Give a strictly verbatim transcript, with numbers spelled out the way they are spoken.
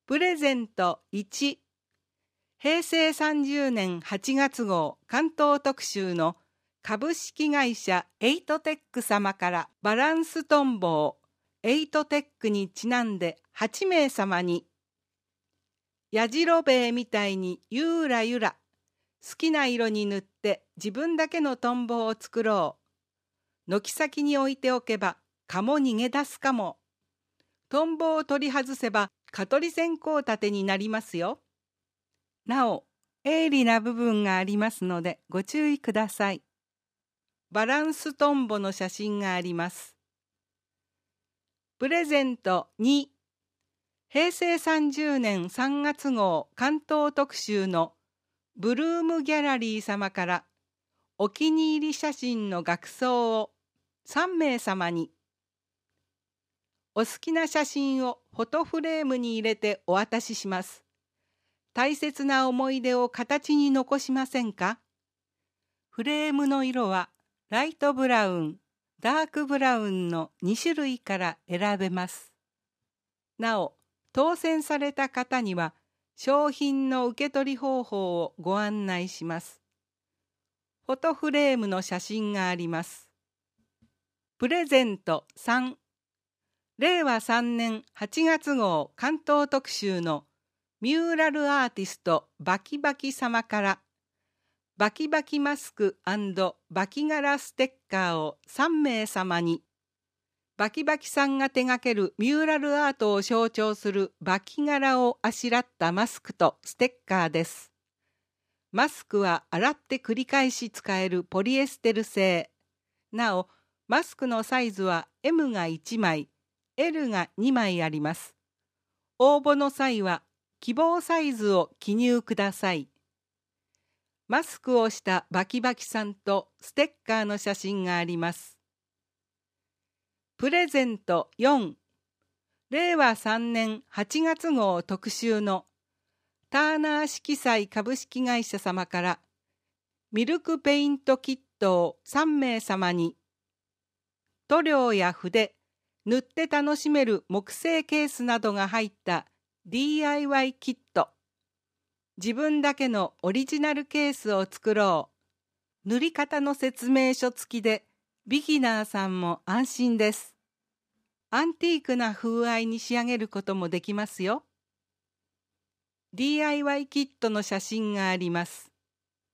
プレゼントいち、へいせいさんじゅうねんはちがつ号関東特集の株式会社エイトテック様からバランストンボーエイトテックにちなんではちめい様に、やじろべえみたいにゆらゆら好きな色に塗って自分だけのトンボを作ろう。軒先に置いておけば蚊も逃げ出すかも。トンボを取り外せば蚊取り線香立てになりますよ。なお、鋭利な部分がありますのでご注意ください。バランストンボの写真があります。プレゼントに、へいせいさんじゅうねんさんがつ号関東特集のブルームギャラリー様からお気に入り写真の額装をさんめい様に、お好きな写真をフォトフレームに入れてお渡しします。大切な思い出を形に残しませんか？フレームの色はライトブラウン、ダークブラウンのにしゅるいから選べます。なお、当選された方には商品の受け取り方法をご案内します。フォトフレームの写真があります。プレゼントさん、れいわさんねんはちがつ号関東特集のミューラルアーティストバキバキ様からバキバキマスク&バキ柄ステッカーをさんめい様に、バキバキさんが手掛けるミューラルアートを象徴するバキ柄をあしらったマスクとステッカーです。マスクは洗って繰り返し使えるポリエステル製。なお、マスクのサイズは エム がいちまい、エル がにまいあります。応募の際は希望サイズを記入ください。マスクをしたバキバキさんとステッカーの写真があります。プレゼントよん、れいわさんねんはちがつ号特集のターナー色彩株式会社様からミルクペイントキットをさんめい様に、塗料や筆、塗って楽しめる木製ケースなどが入った ディーアイワイ キット。自分だけのオリジナルケースを作ろう。塗り方の説明書付きでビギナーさんも安心です。アンティークな風合いに仕上げることもできますよ。ディーアイワイ キットの写真があります。